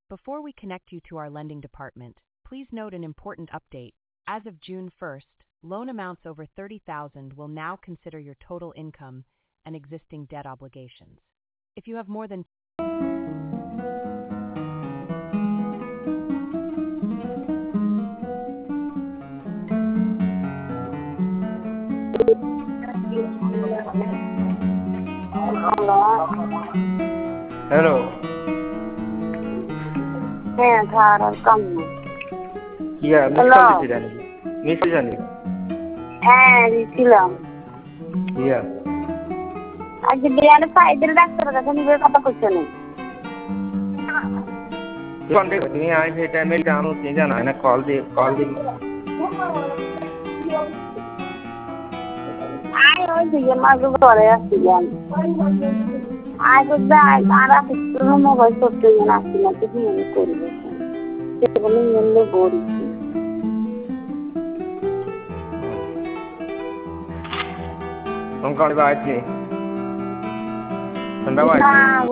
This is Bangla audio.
Before we connect you to our lending department, please note an important update. As of June 1st, loan amounts over $30,000 will now consider your total income and existing debt obligations. If you have more than hello. হ্যাঁ খারাপ কাম ইয়া মিস হ্যালো। কল দিছিলেন নাকি? মিস জানি। হ্যাঁ দিছিলাম। ইয়া আজকে বিয়ালে পাইদের ডাক্তারের কাছে নিয়ে কথা কইছেন। কন্ট্যাক্ট তুমি আই সেই টাইমে জানো কি জানা না কল দি আয় ওই দিকে মাঝে ঘরে আসছিলাম। আয় বুঝতে আর আসছিল মোবাইল করতে গিয়ে আসছিলাম তো কি মনে করবে সেগুলো নিয়ে বলছি কোন কল বাজছে? সন্ধ্যা বাজছে।